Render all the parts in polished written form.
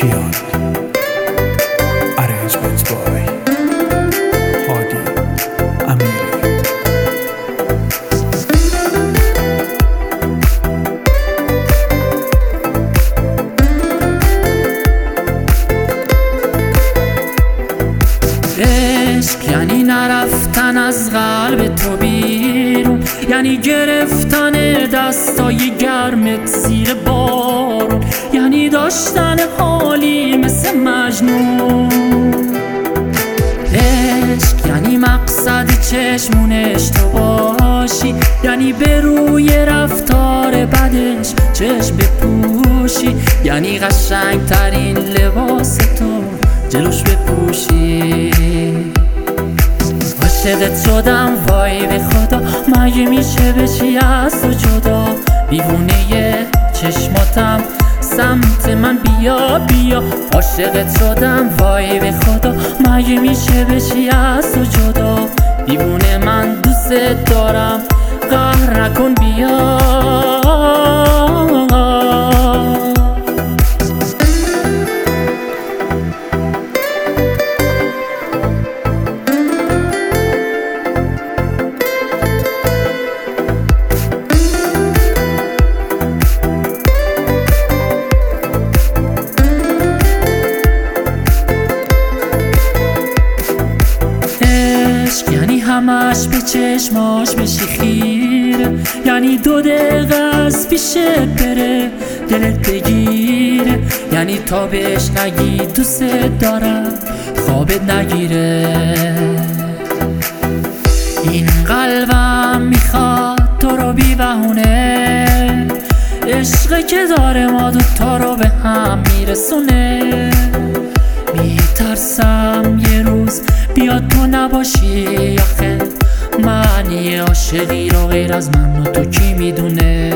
کیان Arrangements by هادی امیری. عشق یعنی نرفتن از قلب تو بیرون، یعنی گرفتن دستای گرمت زیر بارون، یعنی داشتن حالی مثل مجنون. عشق یعنی مقصد چشمونش تو باشی، یعنی به روی رفتار بدش چشم بپوشی، یعنی قشنگ ترین لباس تو جلوش بپوشی. عاشقت شدم وای به خدا، مگه میشه بشی از تو جدا؟ دیوونه چشماتم سمت من بیا بیا. عاشقت شدم وای به خدا، مگه میشه بشی از تو جدا؟ دیوونه من دوست دارم قهر نکن بیا. یعنی همش به چشماش بشی خیره، یعنی 2 دقیقه از پیشت بره دلت بگیره، یعنی تا بهش نگی دوست دارم خوابت نگیره. این قلبم میخواد تو رو بی بهونه، عشقی که داره ما دوتا رو به هم میرسونه. میترسم یه روز بیاد تو نباشی، آخه معنی عاشقی رو غیر از من و تو کی میدونه؟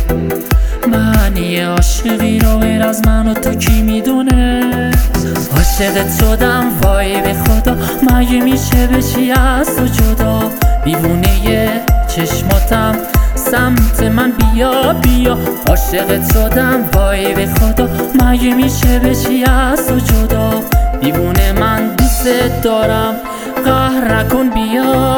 معنی عاشقی رو غیر از من و تو کی میدونه؟ عاشقت شدم وای به خدا، مگه میشه بشی از تو جدا؟ دیوونه چشماتم سمت من بیا بیا. عاشقت شدم وای به خدا، مگه میشه بشی از تو جدا؟ دیوونه من دوست دارم قهر نکن بیا.